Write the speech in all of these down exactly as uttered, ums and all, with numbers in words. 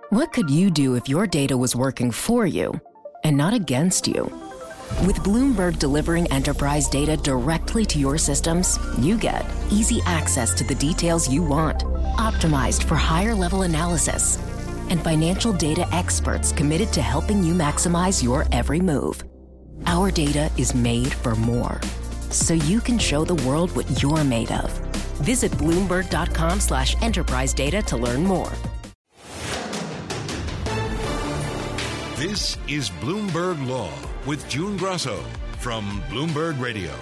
What could you do if your data was working for you and not against you? With Bloomberg delivering enterprise data directly to your systems, you get easy access to the details you want, optimized for higher-level analysis, and financial data experts committed to helping you maximize your every move. Our data is made for more, so you can show the world what you're made of. Visit Bloomberg.com slash enterprise data to learn more. This is Bloomberg Law with June Grasso from Bloomberg Radio.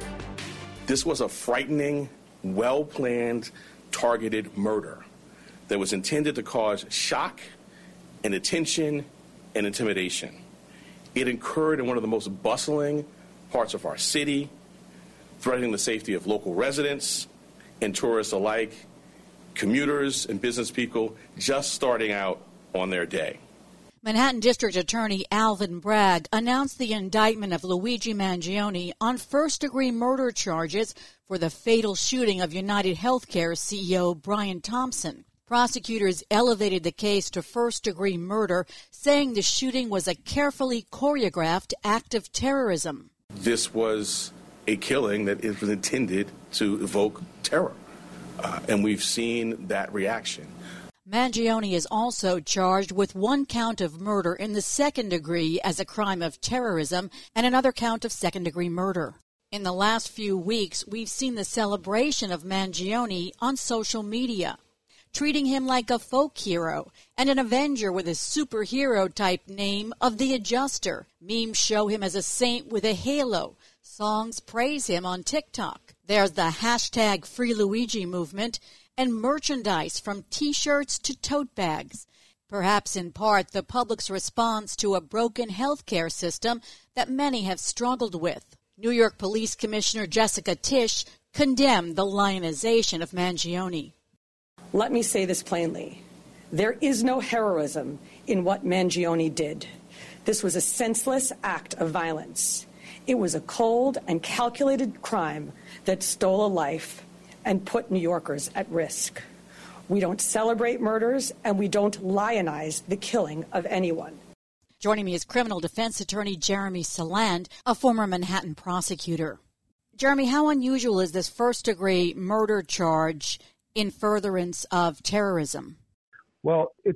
This was a frightening, well-planned, targeted murder that was intended to cause shock and attention and intimidation. It occurred in one of the most bustling parts of our city, threatening the safety of local residents and tourists alike, commuters and business people just starting out on their day. Manhattan District Attorney Alvin Bragg announced the indictment of Luigi Mangione on first-degree murder charges for the fatal shooting of United Healthcare C E O Brian Thompson. Prosecutors elevated the case to first-degree murder, saying the shooting was a carefully choreographed act of terrorism. This was a killing that was intended to evoke terror, uh, and we've seen that reaction. Mangione is also charged with one count of murder in the second degree as a crime of terrorism and another count of second-degree murder. In the last few weeks, we've seen the celebration of Mangione on social media, treating him like a folk hero and an Avenger with a superhero-type name of the Adjuster. Memes show him as a saint with a halo. Songs praise him on TikTok. There's the hashtag Free Luigi movement, and merchandise from T-shirts to tote bags. Perhaps in part the public's response to a broken healthcare system that many have struggled with. New York Police Commissioner Jessica Tisch condemned the lionization of Mangione. Let me say this plainly. There is no heroism in what Mangione did. This was a senseless act of violence. It was a cold and calculated crime that stole a life and put New Yorkers at risk. We don't celebrate murders, and we don't lionize the killing of anyone. Joining me is criminal defense attorney Jeremy Saland, a former Manhattan prosecutor. Jeremy, how unusual is this first-degree murder charge in furtherance of terrorism? Well, it's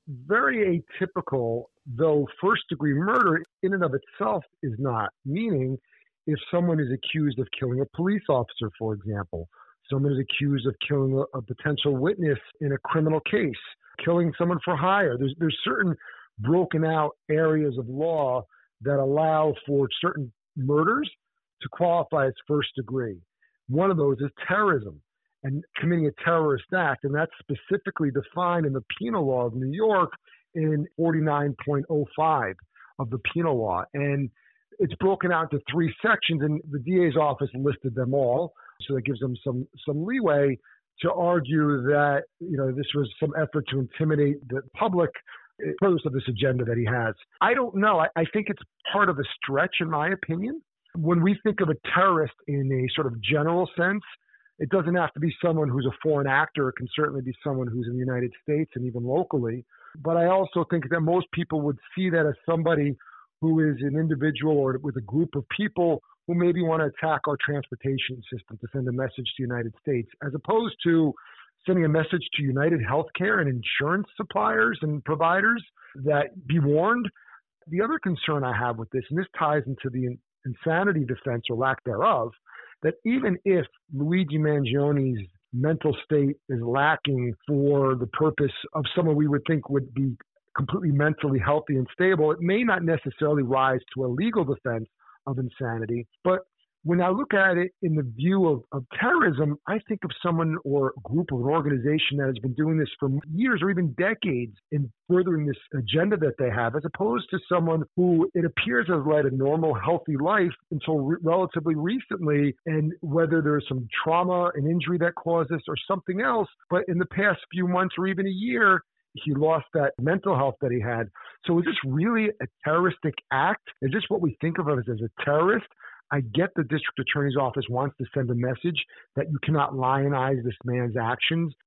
very atypical, though first-degree murder in and of itself is not, meaning if someone is accused of killing a police officer, for example, someone is accused of killing a, a potential witness in a criminal case, killing someone for hire. There's there's certain broken out areas of law that allow for certain murders to qualify as first degree. One of those is terrorism and committing a terrorist act, and that's specifically defined in the penal law of New York in forty-nine point oh five of the penal law. And it's broken out into three sections, and the D A's office listed them all. So that gives them some some leeway to argue that, you know, this was some effort to intimidate the public in purpose of this agenda that he has. I don't know. I, I think it's part of a stretch, in my opinion. When we think of a terrorist in a sort of general sense, it doesn't have to be someone who's a foreign actor. It can certainly be someone who's in the United States and even locally. But I also think that most people would see that as somebody who is an individual or with a group of people who maybe want to attack our transportation system to send a message to the United States, as opposed to sending a message to United Healthcare and insurance suppliers and providers that be warned. The other concern I have with this, and this ties into the insanity defense or lack thereof, that even if Luigi Mangione's mental state is lacking for the purpose of someone we would think would be completely mentally healthy and stable, it may not necessarily rise to a legal defense of insanity. But when I look at it in the view of, of terrorism, I think of someone or a group or an organization that has been doing this for years or even decades in furthering this agenda that they have, as opposed to someone who it appears has led a normal, healthy life until re- relatively recently, and whether there's some trauma and injury that caused this or something else, but in the past few months or even a year, he lost that mental health that he had. So is this really a terroristic act? Is this what we think of as, as a terrorist? I get the district attorney's office wants to send a message that you cannot lionize this man's actions.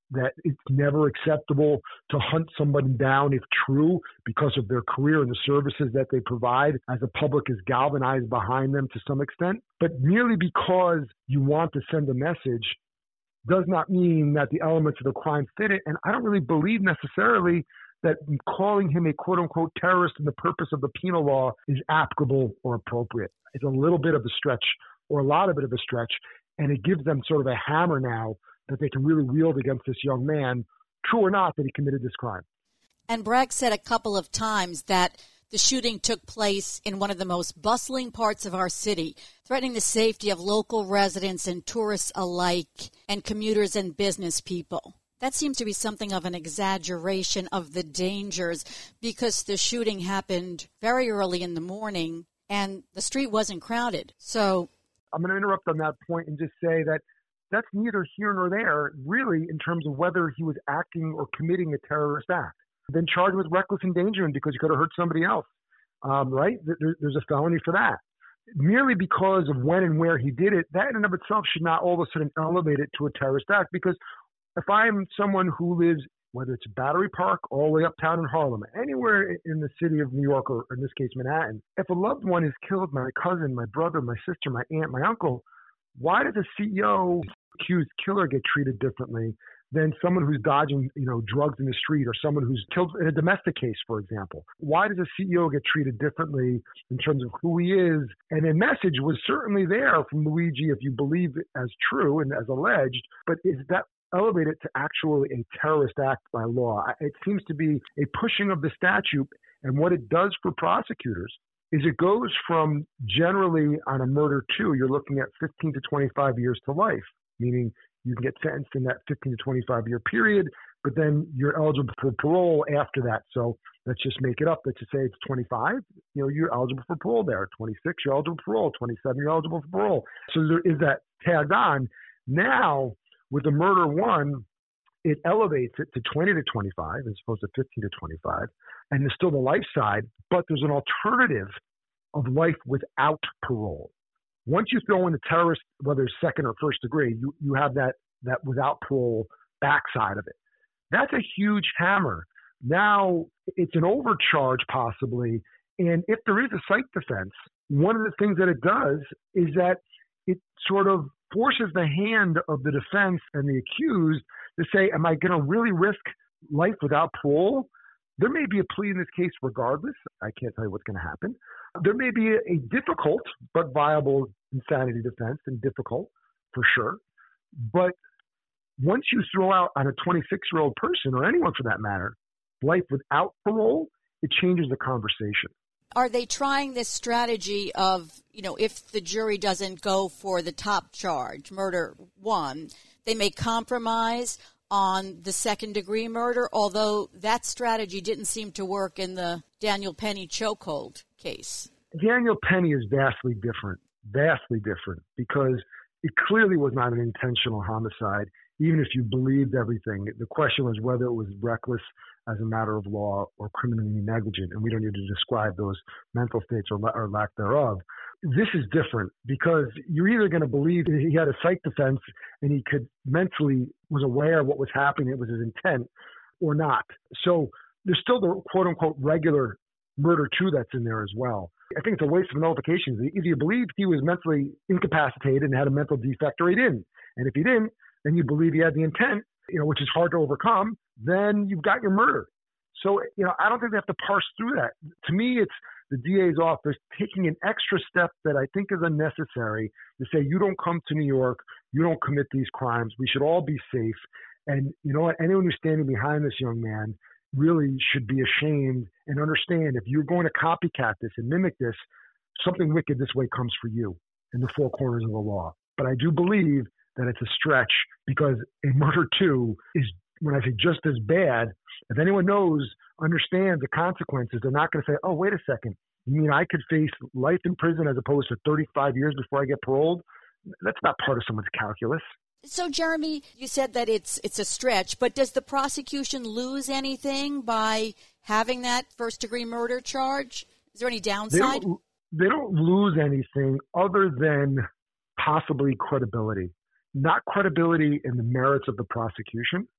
that it's never acceptable to hunt somebody down if true because of their career and the services that they provide as the public is galvanized behind them to some extent. But merely because you want to send a message does not mean that the elements of the crime fit it. And I don't really believe necessarily that calling him a quote-unquote terrorist in the purpose of the penal law is applicable or appropriate. It's a little bit of a stretch or a lot of it of a stretch, and it gives them sort of a hammer now that they can really wield against this young man, true or not, that he committed this crime. And Bragg said a couple of times that the shooting took place in one of the most bustling parts of our city, threatening the safety of local residents and tourists alike, and commuters and business people. That seems to be something of an exaggeration of the dangers because the shooting happened very early in the morning and the street wasn't crowded. So I'm going to interrupt on that point and just say that that's neither here nor there, really, in terms of whether he was acting or committing a terrorist act. Then charged with reckless endangerment because he could have hurt somebody else, um, right? There, there's a felony for that. Merely because of when and where he did it, that in and of itself should not all of a sudden elevate it to a terrorist act. Because if I'm someone who lives, whether it's Battery Park all the way uptown in Harlem, anywhere in the city of New York, or in this case Manhattan, if a loved one is killed, my cousin, my brother, my sister, my aunt, my uncle, why does a C E O accused killer get treated differently than someone who's dodging, you know, drugs in the street, or someone who's killed in a domestic case, for example? Why does a C E O get treated differently in terms of who he is? And a message was certainly there from Luigi, if you believe it as true and as alleged, but is that elevated to actually a terrorist act by law? It seems to be a pushing of the statute, and what it does for prosecutors is it goes from generally on a murder two, you're looking at fifteen to twenty-five years to life, meaning you can get sentenced in that fifteen to twenty-five year period, but then you're eligible for parole after that. So let's just make it up. Let's just say it's twenty-five, you know, you're eligible for parole there. twenty-six, you're eligible for parole. twenty-seven, you're eligible for parole. So there is that tagged on. Now, with the murder one, it elevates it to twenty to twenty-five as opposed to fifteen to twenty-five. And there's still the life side, but there's an alternative of life without parole. Once you throw in the terrorist, whether it's second or first degree, you, you have that, that without parole backside of it. That's a huge hammer. Now it's an overcharge possibly. And if there is a psych defense, one of the things that it does is that it sort of forces the hand of the defense and the accused to say, am I going to really risk life without parole? There may be a plea in this case regardless. I can't tell you what's going to happen. There may be a, a difficult but viable insanity defense, and difficult for sure. But once you throw out on a twenty-six-year-old person, or anyone for that matter, life without parole, it changes the conversation. Are they trying this strategy of, you know, if the jury doesn't go for the top charge, murder one, they may compromise on the second-degree murder, although that strategy didn't seem to work in the Daniel Penny chokehold case? Daniel Penny is vastly different, vastly different, because it clearly was not an intentional homicide, even if you believed everything. The question was whether it was reckless as a matter of law or criminally negligent, and we don't need to describe those mental states or, la- or lack thereof. This is different because you're either going to believe that he had a psych defense and he could mentally was aware of what was happening, it was his intent, or not. So there's still the quote-unquote regular murder two that's in there as well. I think it's a waste of nullifications. Either you believe he was mentally incapacitated and had a mental defect, or he didn't. And if he didn't, then you believe he had the intent, you know, which is hard to overcome, then you've got your murder. So, you know, I don't think they have to parse through that. To me, it's the D A's office taking an extra step that I think is unnecessary to say, you don't come to New York, you don't commit these crimes, we should all be safe. And you know what, anyone who's standing behind this young man really should be ashamed and understand if you're going to copycat this and mimic this, something wicked this way comes for you in the four corners of the law. But I do believe that it's a stretch because a murder two is, when I say just as bad, if anyone knows, understands the consequences, they're not going to say, oh, wait a second, you mean I could face life in prison as opposed to thirty-five years before I get paroled? That's not part of someone's calculus. So, Jeremy, you said that it's it's a stretch, but does the prosecution lose anything by having that first-degree murder charge? Is there any downside? They don't, they don't lose anything other than possibly credibility. Not credibility in the merits of the prosecution,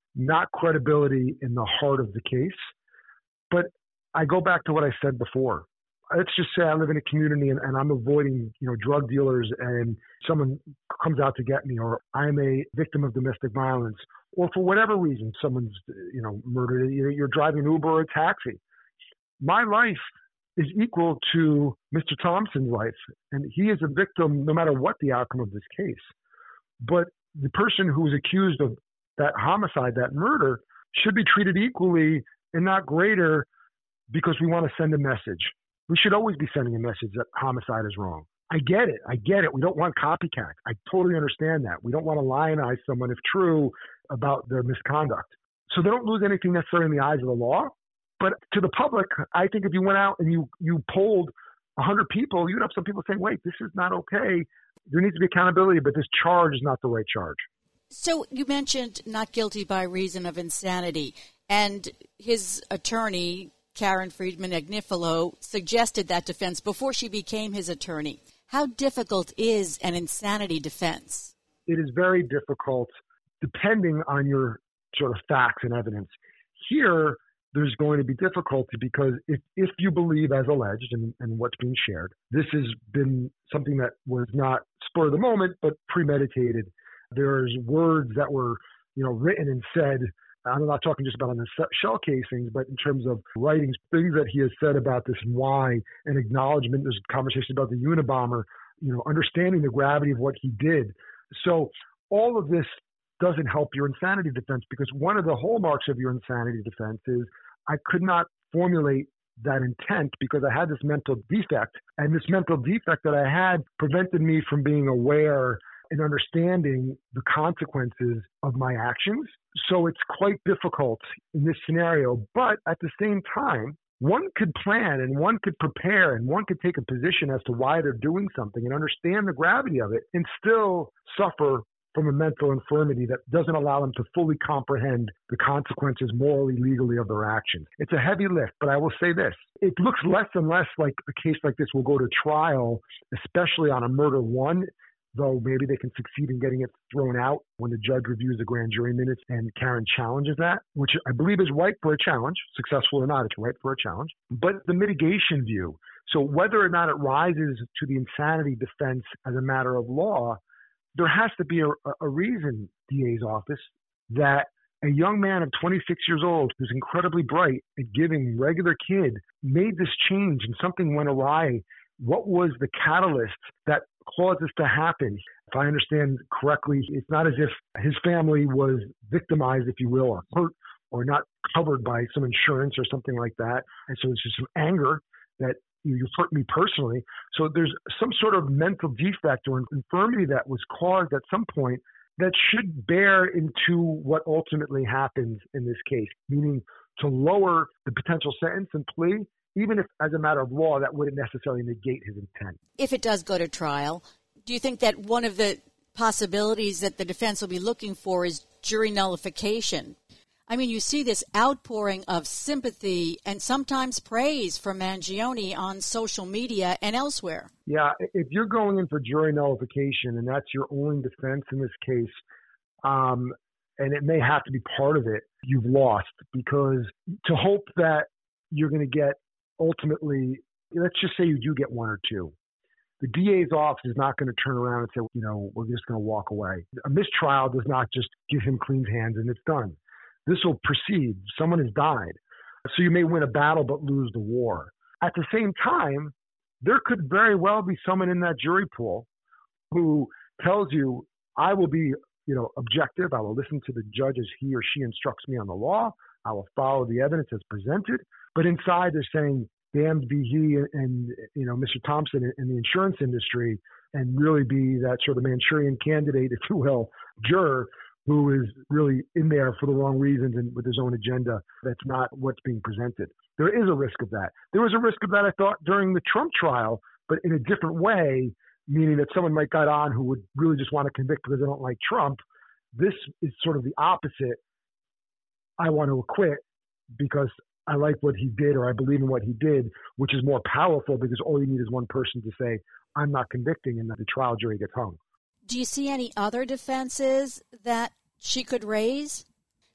not credibility in the heart of the case. But I go back to what I said before. Let's just say I live in a community and, and I'm avoiding, you know, drug dealers and someone comes out to get me, or I'm a victim of domestic violence, or for whatever reason, someone's, you know, murdered. You're driving an Uber or a taxi. My life is equal to Mister Thompson's life, and he is a victim no matter what the outcome of this case. But the person who is accused of that homicide, that murder, should be treated equally and not greater because we want to send a message. We should always be sending a message that homicide is wrong. I get it. I get it. We don't want copycat. I totally understand that. We don't want to lionize someone, if true, about their misconduct. So they don't lose anything necessarily in the eyes of the law. But to the public, I think if you went out and you, you polled one hundred people, you'd have some people saying, wait, this is not okay. There needs to be accountability, but this charge is not the right charge. So you mentioned not guilty by reason of insanity, and his attorney, Karen Friedman Agnifilo, suggested that defense before she became his attorney. How difficult is an insanity defense? It is very difficult depending on your sort of facts and evidence. Here, there's going to be difficulty because if, if you believe, as alleged, and, and what's being shared, this has been something that was not spur of the moment, but premeditated. There's words that were, you know, written and said. I'm not talking just about on the shell casings, but in terms of writings, things that he has said about this and why, and acknowledgement. There's conversation about the Unabomber, you know, understanding the gravity of what he did. So all of this doesn't help your insanity defense, because one of the hallmarks of your insanity defense is I could not formulate that intent because I had this mental defect, and this mental defect that I had prevented me from being aware and understanding the consequences of my actions. So it's quite difficult in this scenario. But at the same time, one could plan and one could prepare and one could take a position as to why they're doing something and understand the gravity of it and still suffer from a mental infirmity that doesn't allow them to fully comprehend the consequences morally, legally of their actions. It's a heavy lift, but I will say this. It looks less and less like a case like this will go to trial, especially on a murder one, though maybe they can succeed in getting it thrown out when the judge reviews the grand jury minutes and Karen challenges that, which I believe is ripe for a challenge. Successful or not, it's ripe for a challenge. But the mitigation view, so whether or not it rises to the insanity defense as a matter of law, there has to be a, a reason, D A's office, that a young man of twenty-six years old who's incredibly bright and giving, regular kid, made this change and something went awry. What was the catalyst that caused this to happen? If I understand correctly, it's not as if his family was victimized, if you will, or hurt or not covered by some insurance or something like that. And so it's just some anger that you hurt me personally. So there's some sort of mental defect or infirmity that was caused at some point that should bear into what ultimately happens in this case, meaning to lower the potential sentence and plea, even if as a matter of law that wouldn't necessarily negate his intent. If it does go to trial, do you think that one of the possibilities that the defense will be looking for is jury nullification? I mean, you see this outpouring of sympathy and sometimes praise from Mangione on social media and elsewhere. Yeah, if you're going in for jury nullification and that's your only defense in this case, um, and it may have to be part of it, you've lost. Because to hope that you're going to get ultimately, let's just say you do get one or two, the D A's office is not going to turn around and say, you know, we're just going to walk away. A mistrial does not just give him clean hands and it's done. This will proceed. Someone has died. So you may win a battle but lose the war. At the same time, there could very well be someone in that jury pool who tells you, I will be, you know, objective. I will listen to the judge as he or she instructs me on the law. I will follow the evidence as presented. But inside they're saying, damned be he and, you know, Mister Thompson in the insurance industry, and really be that sort of Manchurian candidate, if you will, juror, who is really in there for the wrong reasons and with his own agenda. That's not what's being presented. There is a risk of that. There was a risk of that, I thought, during the Trump trial, but in a different way, meaning that someone might get on who would really just want to convict because they don't like Trump. This is sort of the opposite. I want to acquit because I like what he did or I believe in what he did, which is more powerful because all you need is one person to say, I'm not convicting, and that the trial jury gets hung. Do you see any other defenses that she could raise?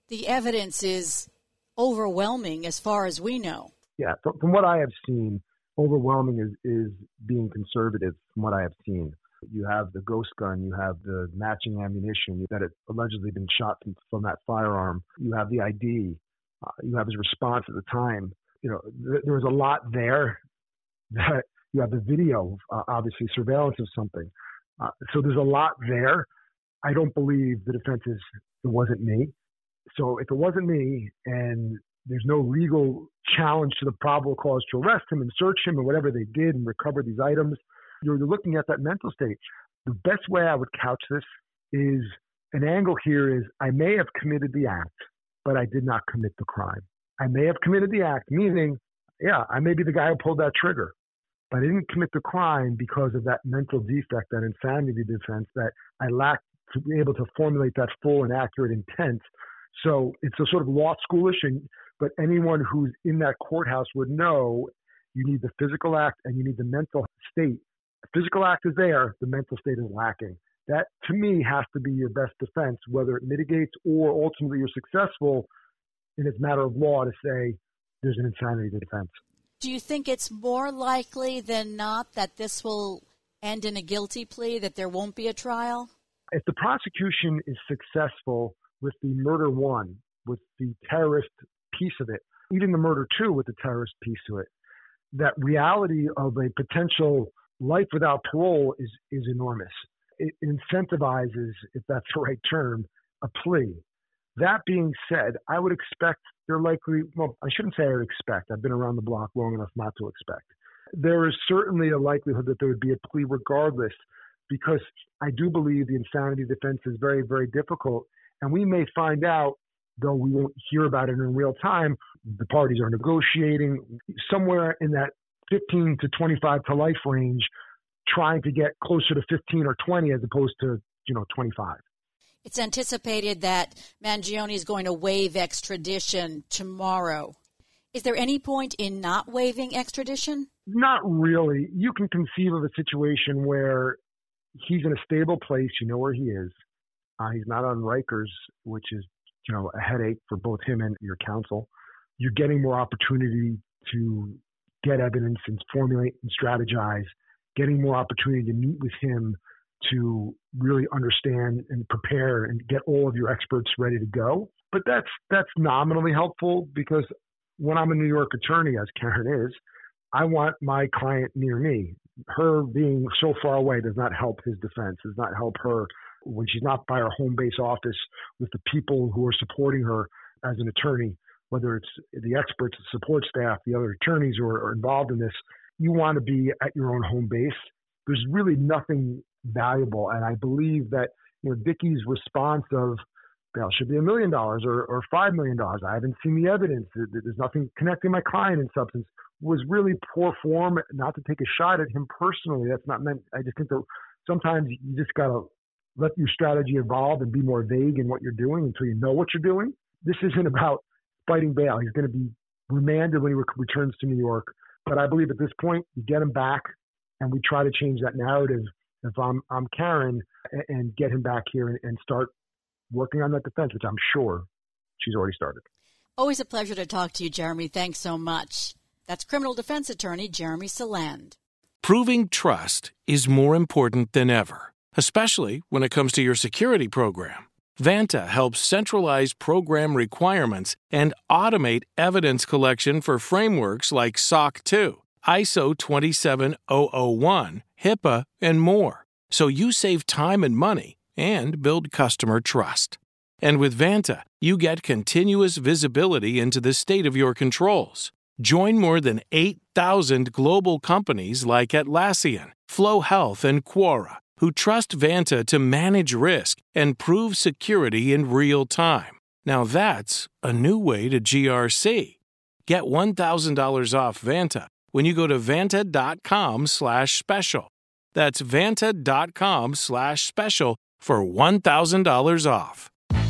The evidence is overwhelming as far as we know. Yeah, from, from what I have seen, overwhelming is, is being conservative from what I have seen. You have the ghost gun, you have the matching ammunition that had allegedly been shot from, from that firearm. You have the I D. Uh, you have his response at the time. You know, th- there was a lot there. That you have the video, uh, obviously surveillance of something. Uh, so there's a lot there. I don't believe the defense is it wasn't me. So if it wasn't me and there's no legal challenge to the probable cause to arrest him and search him and whatever they did and recover these items, you're looking at that mental state. The best way I would couch this is an angle here is I may have committed the act, but I did not commit the crime. I may have committed the act, meaning, yeah, I may be the guy who pulled that trigger, but I didn't commit the crime because of that mental defect, that insanity defense, that I lacked to be able to formulate that full and accurate intent. So it's a sort of law schoolish, and, but anyone who's in that courthouse would know you need the physical act and you need the mental state. The physical act is there, the mental state is lacking. That, to me, has to be your best defense, whether it mitigates or ultimately you're successful in its matter of law to say there's an insanity defense. Do you think it's more likely than not that this will end in a guilty plea, that there won't be a trial? If the prosecution is successful with the murder one, with the terrorist piece of it, even the murder two with the terrorist piece to it, that reality of a potential life without parole is, is enormous. It incentivizes, if that's the right term, a plea. That being said, I would expect they're likely, well, I shouldn't say I would expect. I've been around the block long enough not to expect. There is certainly a likelihood that there would be a plea regardless, because I do believe the insanity defense is very, very difficult. And we may find out, though we won't hear about it in real time, the parties are negotiating somewhere in that fifteen to twenty-five to life range, trying to get closer to fifteen or twenty as opposed to, you know, twenty-five. It's anticipated that Mangione is going to waive extradition tomorrow. Is there any point in not waiving extradition? Not really. You can conceive of a situation where he's in a stable place. You know where he is. Uh, he's not on Rikers, which is, you know, a headache for both him and your counsel. You're getting more opportunity to get evidence and formulate and strategize, getting more opportunity to meet with him to really understand and prepare and get all of your experts ready to go. But that's that's nominally helpful, because when I'm a New York attorney, as Karen is, I want my client near me. Her being so far away does not help his defense, does not help her when she's not by her home base office with the people who are supporting her as an attorney, whether it's the experts, the support staff, the other attorneys who are, are involved in this. You want to be at your own home base. There's really nothing valuable. And I believe that, you know, Dickey's response of, well, it should be a million dollars or, or five million dollars. I haven't seen the evidence. There's nothing connecting my client in substance, was really poor form, not to take a shot at him personally. That's not meant. I just think that sometimes you just got to let your strategy evolve and be more vague in what you're doing until you know what you're doing. This isn't about fighting bail. He's going to be remanded when he re- returns to New York. But I believe at this point, you get him back and we try to change that narrative. If I'm, I'm Karen, and, and get him back here and, and start working on that defense, which I'm sure she's already started. Always a pleasure to talk to you, Jeremy. Thanks so much. That's criminal defense attorney Jeremy Saland. Proving trust is more important than ever, especially when it comes to your security program. Vanta helps centralize program requirements and automate evidence collection for frameworks like S O C two, I S O twenty-seven thousand one, HIPAA, and more, so you save time and money and build customer trust. And with Vanta, you get continuous visibility into the state of your controls. Join more than eight thousand global companies like Atlassian, Flow Health, and Quora, who trust Vanta to manage risk and prove security in real time. Now that's a new way to G R C. Get one thousand dollars off Vanta when you go to vanta.com slash special. That's vanta.com slash special for one thousand dollars off.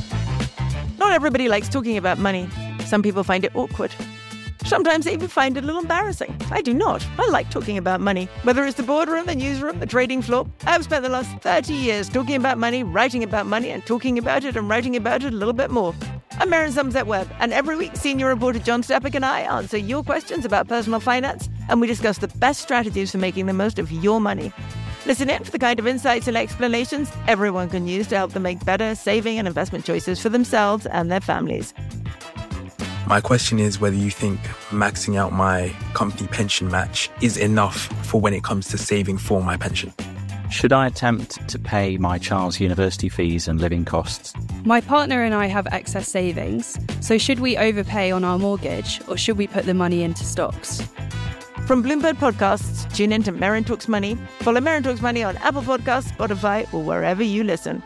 Not everybody likes talking about money. Some people find it awkward. Sometimes they even find it a little embarrassing. I do not. I like talking about money. Whether it's the boardroom, the newsroom, the trading floor, I've spent the last thirty years talking about money, writing about money, and talking about it and writing about it a little bit more. I'm Maren Somerset-Webb, and every week senior reporter John Steppick and I answer your questions about personal finance, and we discuss the best strategies for making the most of your money. Listen in for the kind of insights and explanations everyone can use to help them make better saving and investment choices for themselves and their families. My question is whether you think maxing out my company pension match is enough for when it comes to saving for my pension. Should I attempt to pay my child's university fees and living costs? My partner and I have excess savings, so should we overpay on our mortgage or should we put the money into stocks? From Bloomberg Podcasts, tune in to Maren Talks Money. Follow Maren Talks Money on Apple Podcasts, Spotify, or wherever you listen.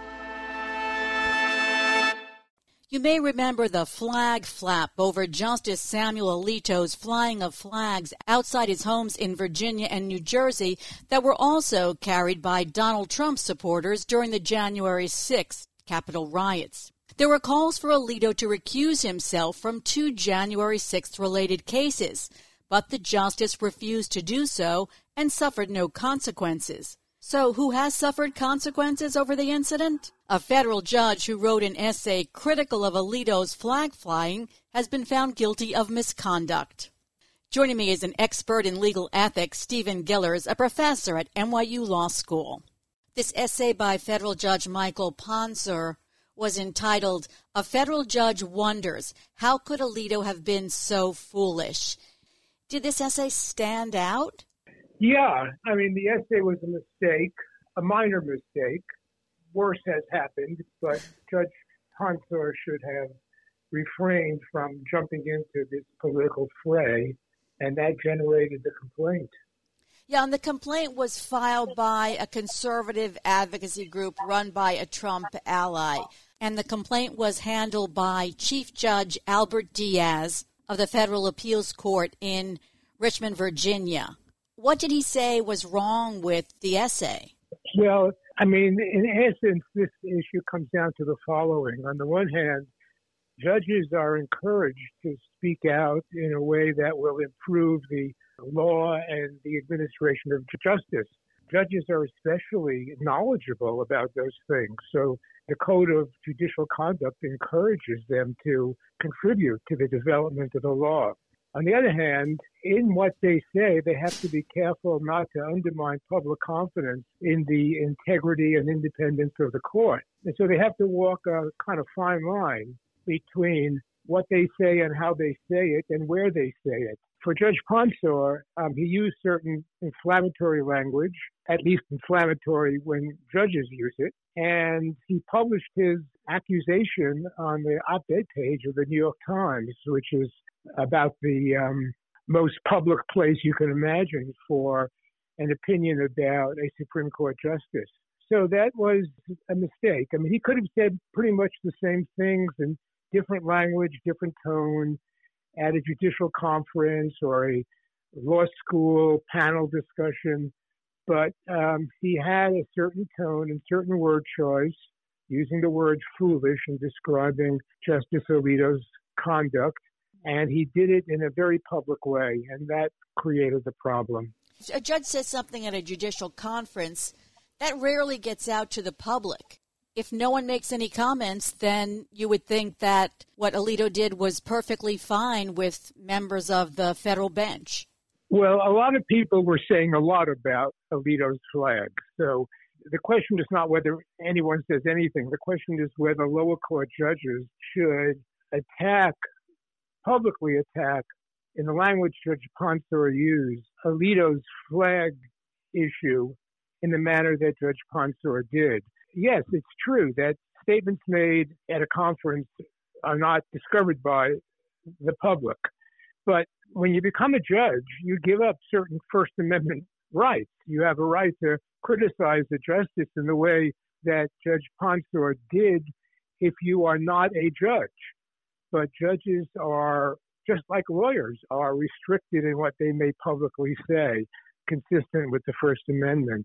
You may remember the flag flap over Justice Samuel Alito's flying of flags outside his homes in Virginia and New Jersey that were also carried by Donald Trump supporters during the January sixth Capitol riots. There were calls for Alito to recuse himself from two January sixth related cases, but the justice refused to do so and suffered no consequences. So who has suffered consequences over the incident? A federal judge who wrote an essay critical of Alito's flag flying has been found guilty of misconduct. Joining me is an expert in legal ethics, Stephen Gillers, a professor at N Y U Law School. This essay by federal judge Michael Ponser was entitled, "A Federal Judge Wonders, How Could Alito Have Been So Foolish?" Did this essay stand out? Yeah, I mean, the essay was a mistake, a minor mistake. Worse has happened, but Judge Ponser should have refrained from jumping into this political fray, and that generated the complaint. Yeah, and the complaint was filed by a conservative advocacy group run by a Trump ally, and the complaint was handled by Chief Judge Albert Diaz of the Federal Appeals Court in Richmond, Virginia. What did he say was wrong with the essay? Well, I mean, in essence, this issue comes down to the following. On the one hand, judges are encouraged to speak out in a way that will improve the law and the administration of justice. Judges are especially knowledgeable about those things. So the Code of Judicial Conduct encourages them to contribute to the development of the law. On the other hand, in what they say, they have to be careful not to undermine public confidence in the integrity and independence of the court. And so they have to walk a kind of fine line between what they say and how they say it and where they say it. For Judge Ponser, um, he used certain inflammatory language, at least inflammatory when judges use it, and he published his accusation on the op-ed page of the New York Times, which is about the um, most public place you can imagine for an opinion about a Supreme Court justice. So that was a mistake. I mean, he could have said pretty much the same things in different language, different tone, at a judicial conference or a law school panel discussion, but um, he had a certain tone and certain word choice, using the word foolish in describing Justice Alito's conduct, and he did it in a very public way, and that created the problem. A judge says something at a judicial conference, that rarely gets out to the public. If no one makes any comments, then you would think that what Alito did was perfectly fine with members of the federal bench. Well, a lot of people were saying a lot about Alito's flag. So the question is not whether anyone says anything. The question is whether lower court judges should attack, publicly attack, in the language Judge Ponser used, Alito's flag issue in the manner that Judge Ponser did. Yes, it's true that statements made at a conference are not discovered by the public. But when you become a judge, you give up certain First Amendment rights. You have a right to criticize the justice in the way that Judge Ponser did if you are not a judge. But judges are, just like lawyers, are restricted in what they may publicly say, consistent with the First Amendment.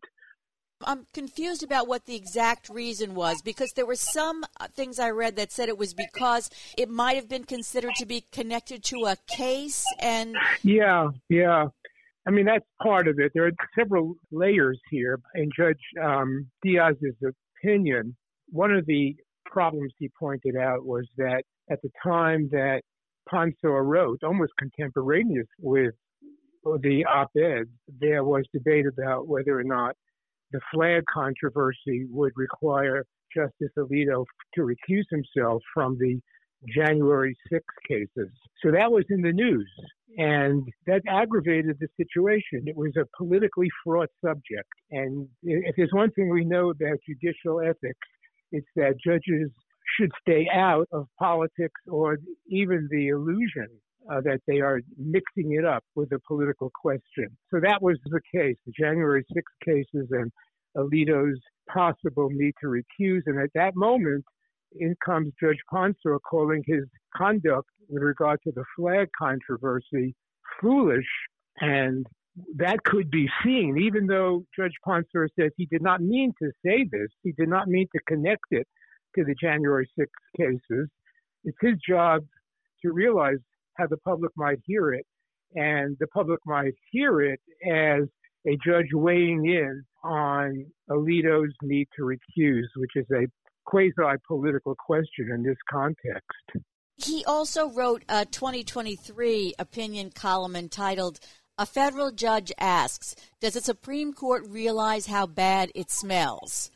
I'm confused about what the exact reason was, because there were some things I read that said it was because it might have been considered to be connected to a case. And yeah, yeah. I mean, that's part of it. There are several layers here. In Judge um, Diaz's opinion, one of the problems he pointed out was that at the time that Ponsor wrote, almost contemporaneous with the op-ed, there was debate about whether or not the flag controversy would require Justice Alito to recuse himself from the January sixth cases. So that was in the news, and that aggravated the situation. It was a politically fraught subject. And if there's one thing we know about judicial ethics, it's that judges should stay out of politics or even the illusion uh, that they are mixing it up with a political question. So that was the case, the January sixth cases and Alito's possible need to recuse. And at that moment, in comes Judge Ponsor calling his conduct with regard to the flag controversy foolish. And that could be seen, even though Judge Ponsor says he did not mean to say this. He did not mean to connect it to the January sixth cases. It's his job to realize how the public might hear it. And the public might hear it as a judge weighing in on Alito's need to recuse, which is a quasi-political question in this context. He also wrote a twenty twenty-three opinion column entitled, "A Federal Judge Asks, Does the Supreme Court Realize How Bad It Smells?"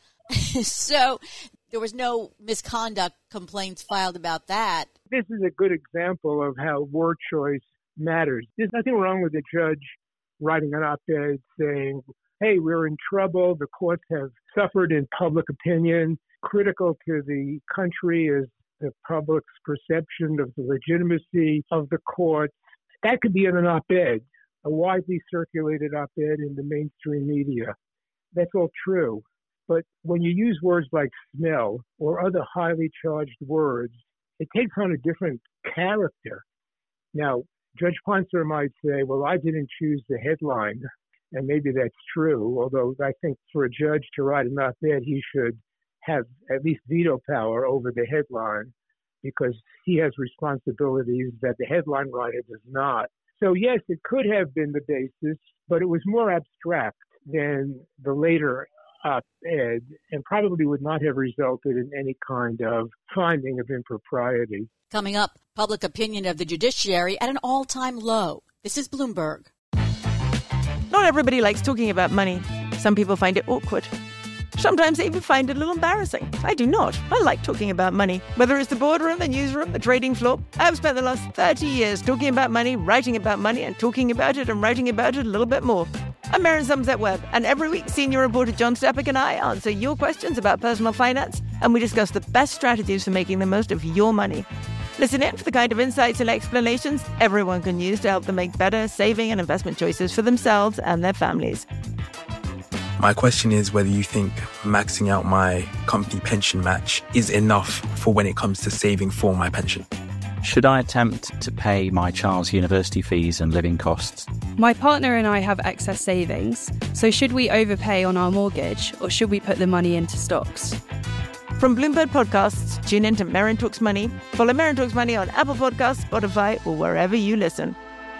So there was no misconduct complaints filed about that. This is a good example of how word choice matters. There's nothing wrong with a judge writing an op-ed saying, hey, we're in trouble, the courts have suffered in public opinion. Critical to the country is the public's perception of the legitimacy of the courts. That could be in an op-ed, a widely circulated op-ed in the mainstream media. That's all true. But when you use words like smell or other highly charged words, it takes on a different character. Now, Judge Ponsor might say, well, I didn't choose the headline, and maybe that's true, although I think for a judge to write an op-ed, he should have at least veto power over the headline because he has responsibilities that the headline writer does not. So yes, it could have been the basis, but it was more abstract than the later op-ed and probably would not have resulted in any kind of finding of impropriety. Coming up, public opinion of the judiciary at an all-time low. This is Bloomberg. Not everybody likes talking about money. Some people find it awkward. Sometimes they even find it a little embarrassing. I do not. I like talking about money. Whether it's the boardroom, the newsroom, the trading floor, I've spent the last thirty years talking about money, writing about money, and talking about it and writing about it a little bit more. I'm Maren Somerset-Webb, and every week senior reporter John Steppick and I answer your questions about personal finance, and we discuss the best strategies for making the most of your money. Listen in for the kind of insights and explanations everyone can use to help them make better saving and investment choices for themselves and their families. My question is whether you think maxing out my company pension match is enough for when it comes to saving for my pension. Should I attempt to pay my child's university fees and living costs? My partner and I have excess savings, so should we overpay on our mortgage or should we put the money into stocks? From Bloomberg Podcasts, tune in to Maren Talks Money. Follow Maren Talks Money on Apple Podcasts, Spotify, or wherever you listen.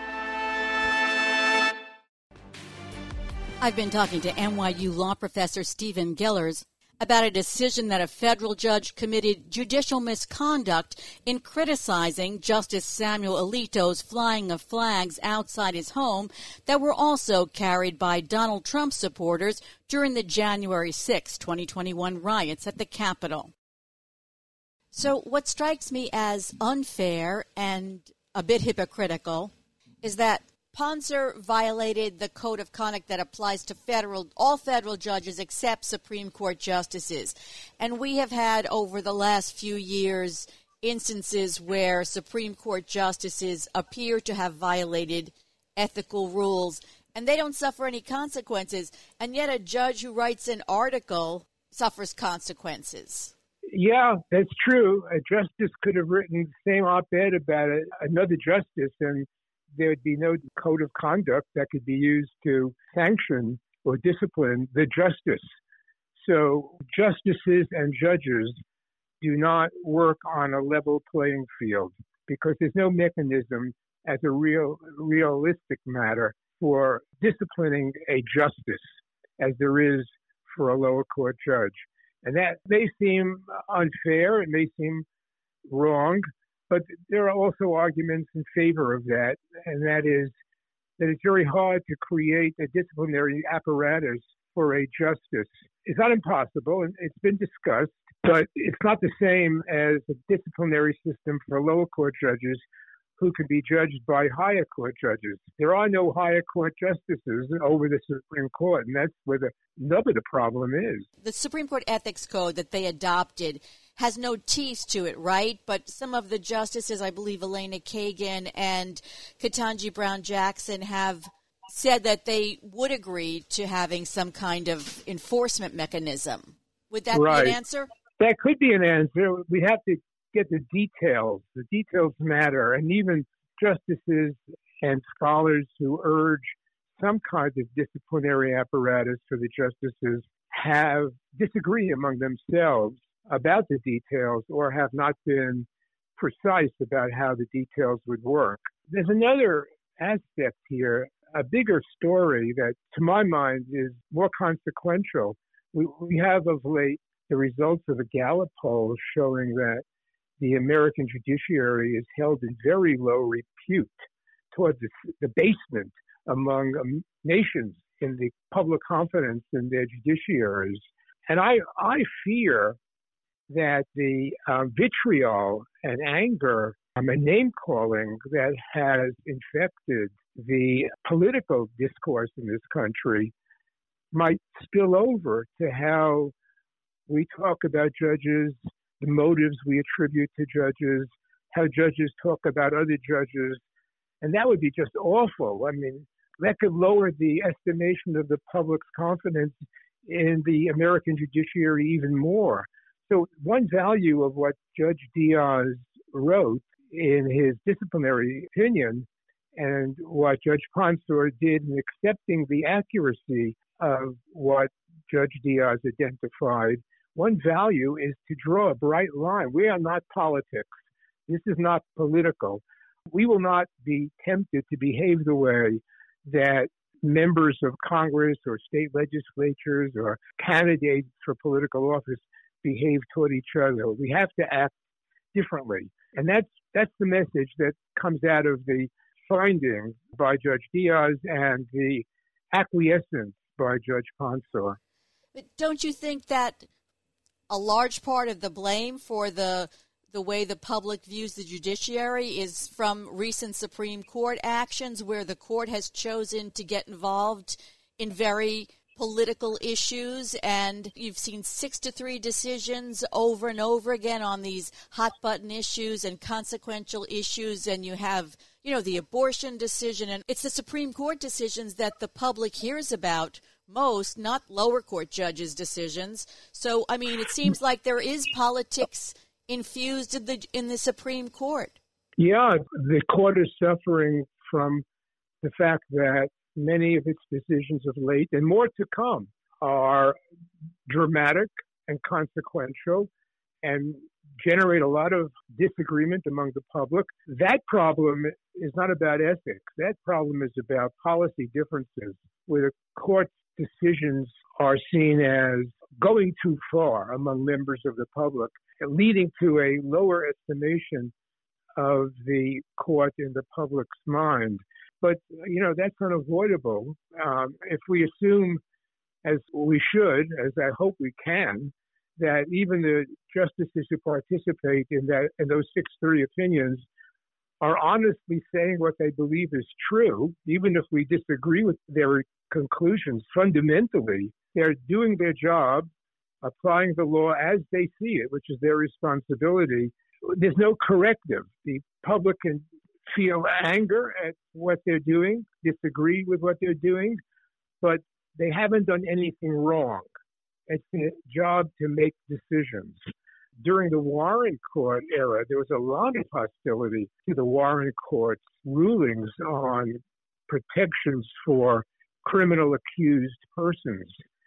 I've been talking to N Y U law professor Stephen Gillers about a decision that a federal judge committed judicial misconduct in criticizing Justice Samuel Alito's flying of flags outside his home that were also carried by Donald Trump supporters during the January sixth, twenty twenty-one riots at the Capitol. So what strikes me as unfair and a bit hypocritical is that Ponsor violated the code of conduct that applies to federal, all federal judges except Supreme Court justices. And we have had over the last few years instances where Supreme Court justices appear to have violated ethical rules and they don't suffer any consequences. And yet a judge who writes an article suffers consequences. Yeah, that's true. A justice could have written the same op-ed about it, another justice, and there would be no code of conduct that could be used to sanction or discipline the justice. So justices and judges do not work on a level playing field because there's no mechanism as a real, realistic matter for disciplining a justice as there is for a lower court judge. And that may seem unfair, it may seem wrong, But there are also arguments in favor of that, and that is that it's very hard to create a disciplinary apparatus for a justice. It's not impossible, and it's been discussed, but it's not the same as a disciplinary system for lower court judges who can be judged by higher court judges. There are no higher court justices over the Supreme Court, and that's where the nub of the problem is. The Supreme Court Ethics Code that they adopted has no teeth to it, right? But some of the justices, I believe Elena Kagan and Ketanji Brown Jackson, have said that they would agree to having some kind of enforcement mechanism. Would that right. be an answer? That could be an answer. We have to get the details. The details matter. And even justices and scholars who urge some kind of disciplinary apparatus for the justices have disagree among themselves about the details or have not been precise about how the details would work. There's another aspect here, a bigger story that, to my mind, is more consequential. We, we have of late the results of a Gallup poll showing that the American judiciary is held in very low repute towards the, the basement among um, nations in the public confidence in their judiciaries. And I, I fear that the um, vitriol and anger um, and name-calling that has infected the political discourse in this country might spill over to how we talk about judges, the motives we attribute to judges, how judges talk about other judges, and that would be just awful. I mean, that could lower the estimation of the public's confidence in the American judiciary even more. So one value of what Judge Diaz wrote in his disciplinary opinion and what Judge Ponsor did in accepting the accuracy of what Judge Diaz identified, one value is to draw a bright line. We are not politics. This is not political. We will not be tempted to behave the way that members of Congress or state legislatures or candidates for political office behave toward each other. We have to act differently. And that's that's the message that comes out of the finding by Judge Diaz and the acquiescence by Judge Ponsor. But don't you think that a large part of the blame for the the way the public views the judiciary is from recent Supreme Court actions where the court has chosen to get involved in very political issues, and you've seen six to three decisions over and over again on these hot button issues and consequential issues, and you have, you know, the abortion decision, and it's the Supreme Court decisions that the public hears about most, not lower court judges' decisions. So, I mean, it seems like there is politics infused in the in the Supreme Court. Yeah, the court is suffering from the fact that many of its decisions of late, and more to come, are dramatic and consequential and generate a lot of disagreement among the public. That problem is not about ethics. That problem is about policy differences, where the court's decisions are seen as going too far among members of the public, leading to a lower estimation of the court in the public's mind. But, you know, that's unavoidable. Um, if we assume, as we should, as I hope we can, that even the justices who participate in that in those six three opinions are honestly saying what they believe is true, even if we disagree with their conclusions, fundamentally, they're doing their job, applying the law as they see it, which is their responsibility. There's no corrective. The public can feel anger at what they're doing, disagree with what they're doing, but they haven't done anything wrong. It's their job to make decisions. During the Warren Court era, there was a lot of hostility to the Warren Court's rulings on protections for criminal accused persons.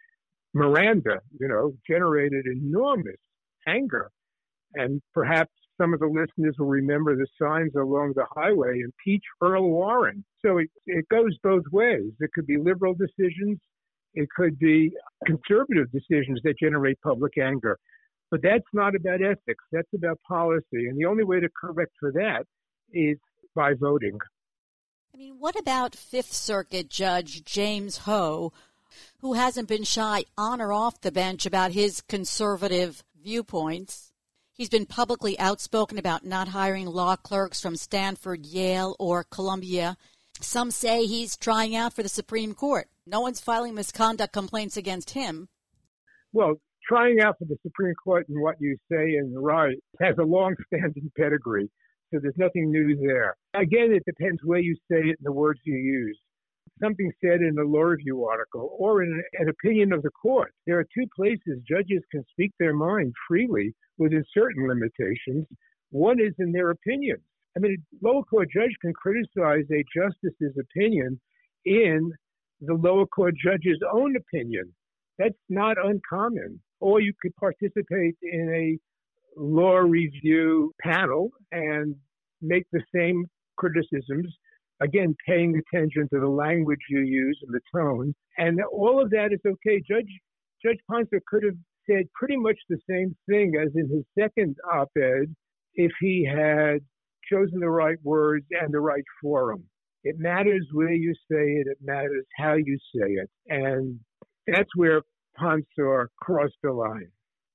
Miranda, you know, generated enormous anger, and perhaps some of the listeners will remember the signs along the highway, impeach Earl Warren. So it, it goes both ways. It could be liberal decisions. It could be conservative decisions that generate public anger. But that's not about ethics. That's about policy. And the only way to correct for that is by voting. I mean, what about Fifth Circuit Judge James Ho, who hasn't been shy on or off the bench about his conservative viewpoints? He's been publicly outspoken about not hiring law clerks from Stanford, Yale, or Columbia. Some say he's trying out for the Supreme Court. No one's filing misconduct complaints against him. Well, trying out for the Supreme Court and what you say and right has a long-standing pedigree, so there's nothing new there. Again, it depends where you say it and the words you use. Something said in a law review article or in an opinion of the court. There are two places judges can speak their mind freely within certain limitations. One is in their opinions. I mean, a lower court judge can criticize a justice's opinion in the lower court judge's own opinion. That's not uncommon. Or you could participate in a law review panel and make the same criticisms, again, paying attention to the language you use and the tone. And all of that is okay. Judge Judge Ponser could have said pretty much the same thing as in his second op-ed if he had chosen the right words and the right forum. It matters where you say it. It matters how you say it. And that's where Ponser crossed the line.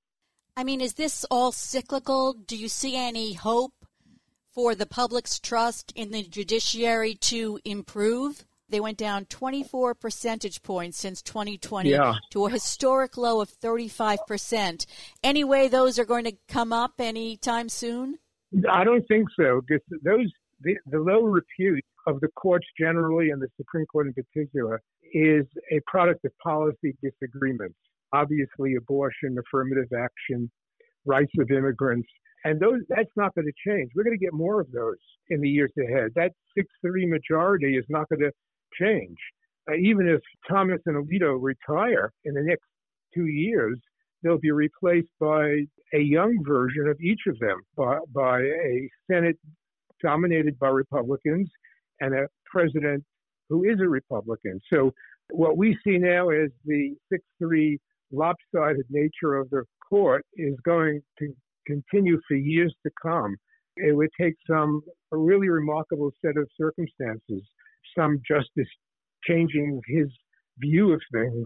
I mean, is this all cyclical? Do you see any hope for the public's trust in the judiciary to improve? They went down twenty-four percentage points since twenty twenty yeah. to a historic low of thirty-five percent. Any way those are going to come up anytime soon? I don't think so. Because those the, the low repute of the courts generally and the Supreme Court in particular is a product of policy disagreements. Obviously, abortion, affirmative action, rights of immigrants. And those that's not going to change. We're going to get more of those in the years ahead. That six three majority is not going to change. Uh, even if Thomas and Alito retire in the next two years, they'll be replaced by a young version of each of them, by, by a Senate dominated by Republicans and a president who is a Republican. So what we see now as the six three lopsided nature of the court is going to continue for years to come. It would take some a really remarkable set of circumstances, some justice changing his view of things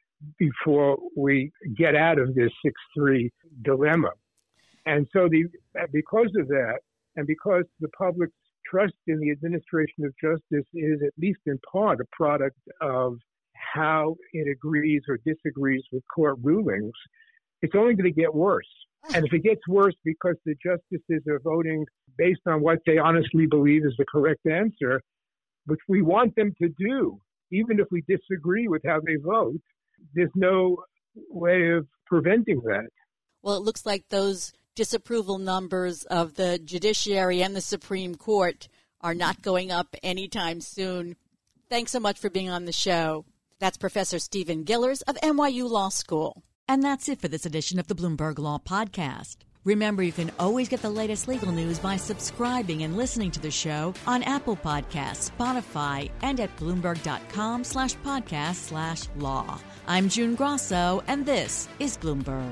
before we get out of this six three dilemma. And so the because of that, and because the public's trust in the administration of justice is at least in part a product of how it agrees or disagrees with court rulings, it's only going to get worse. And if it gets worse because the justices are voting based on what they honestly believe is the correct answer, which we want them to do, even if we disagree with how they vote, there's no way of preventing that. Well, it looks like those disapproval numbers of the judiciary and the Supreme Court are not going up anytime soon. Thanks so much for being on the show. That's Professor Stephen Gillers of N Y U Law School. And that's it for this edition of the Bloomberg Law Podcast. Remember, you can always get the latest legal news by subscribing and listening to the show on Apple Podcasts, Spotify, and at Bloomberg.com slash podcast slash law. I'm June Grosso, and this is Bloomberg.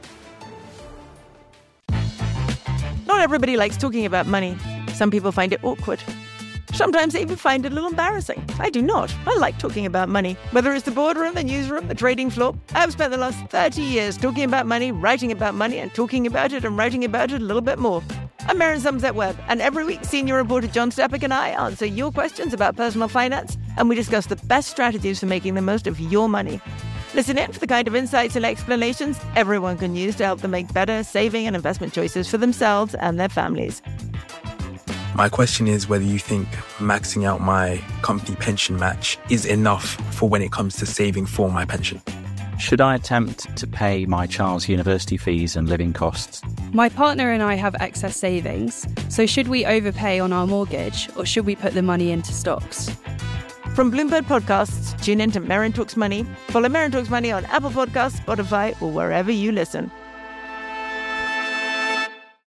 Not everybody likes talking about money. Some people find it awkward. Sometimes they even find it a little embarrassing. I do not. I like talking about money. Whether it's the boardroom, the newsroom, the trading floor, I've spent the last thirty years talking about money, writing about money, and talking about it and writing about it a little bit more. I'm Maren Somerset-Webb, and every week senior reporter John Stepek and I answer your questions about personal finance, and we discuss the best strategies for making the most of your money. Listen in for the kind of insights and explanations everyone can use to help them make better saving and investment choices for themselves and their families. My question is whether you think maxing out my company pension match is enough for when it comes to saving for my pension. Should I attempt to pay my child's university fees and living costs? My partner and I have excess savings, so should we overpay on our mortgage or should we put the money into stocks? From Bloomberg Podcasts, tune in to Maren Talks Money. Follow Maren Talks Money on Apple Podcasts, Spotify, or wherever you listen.